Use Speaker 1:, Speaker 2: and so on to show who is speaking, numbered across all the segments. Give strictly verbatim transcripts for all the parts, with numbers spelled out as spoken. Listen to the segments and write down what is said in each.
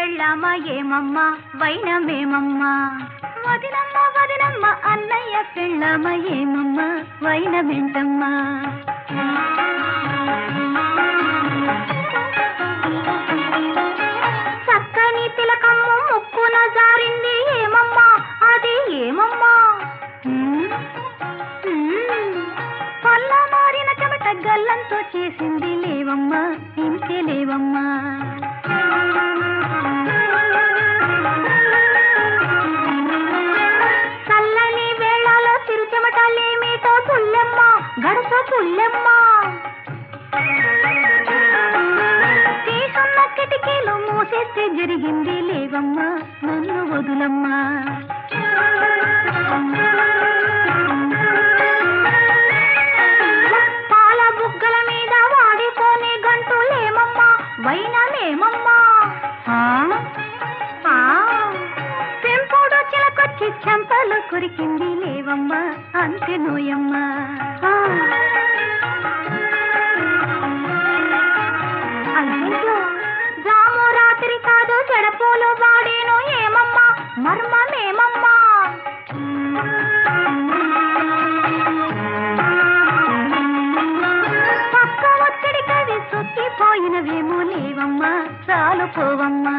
Speaker 1: పెళ్ళామా ఏమమ్మా వైనమేమమ్మా వదినమ్మ వదినమ్మ అన్నయ్య పెళ్ళామా ఏమమ్మా వైనమేంటమ్మా చక్కని తిలకమ్మ ముక్కున జారింది ఏమమ్మా అది ఏమమ్మా పల్ల మారిన చెమట గల్లంతో చేసింది లేవమ్మా ఇంతే లేవమ్మా చల్లని వేళలో చిరు చెమటలేమిటో పుల్లెమ్మ గడస పుల్లెమ్మ తీసున్న కిటికీలు మూసేస్తే జరిగింది లేవమ్మా నన్ను వదులమ్మా పాల బుగ్గల మీద వాడిపోని గంటులేమమ్మా వైనమేమమ్మా పెంపుడు చిలకొచ్చి చెంపలు కొరికింది లేవమ్మా అంతే నోయమ్మా జాము రాత్రి కాదు చెడపోలు వాడేను ఏమమ్మా మర్మమేమమ్మా పక్క ఒత్తిడి కవి సొక్కిపోయినవేమో లేవమ్మా చాలు పోవమ్మా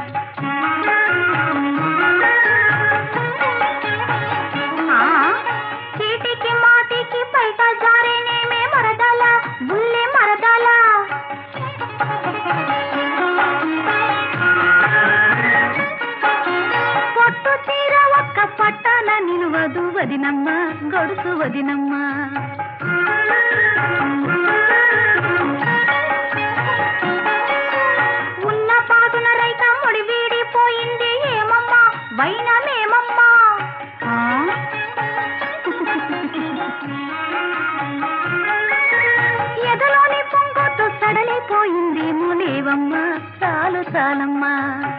Speaker 1: చీటికి మాటికి బయట జారేనేమే మరదల బుల్లె మరదల పొట్టు చీర ఒక్క పట్టాల నిలువదు వదినమ్మ గొడుసు వదినమ్మ ఉన్న పాదున రైక ముడి వీడిపోయింది ఏమమ్మా వైనమేమమ్మా ఎదలోని పొంగొట్టు సడలిపోయింది లేవమ్మా చాలు చాలమ్మా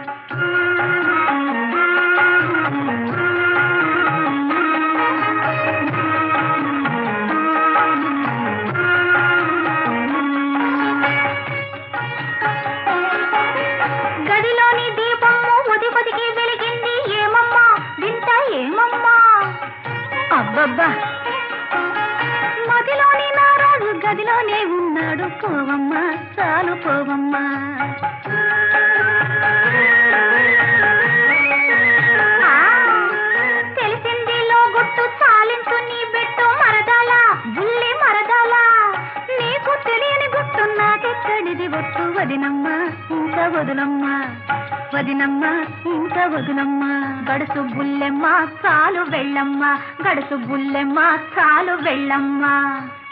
Speaker 1: గదిలోని దీపము ఉది పొదికి వెలిగింది ఏమమ్మా వింత ఏమమ్మా అబ్బబ్బా మదిలోని నారాజు గదిలోనే ఉన్నాడు పోవమ్మా చాలు పోవమ్మా తెలిసింది లోగుట్టు చాలించు నీ బిట్టు మరదాల బుల్లి మరదాల నీకు తెలియని గుట్టు నాకెక్కడిది ఒట్టు వదినమ్మా ఇంత వదులమ్మా వదినమ్మా ఇంత వదులమ్మా గడుసు బుల్లెమ్మ చాలు వెళ్ళమ్మా గడుసు బుల్లెమ్మ చాలు వెళ్ళమ్మా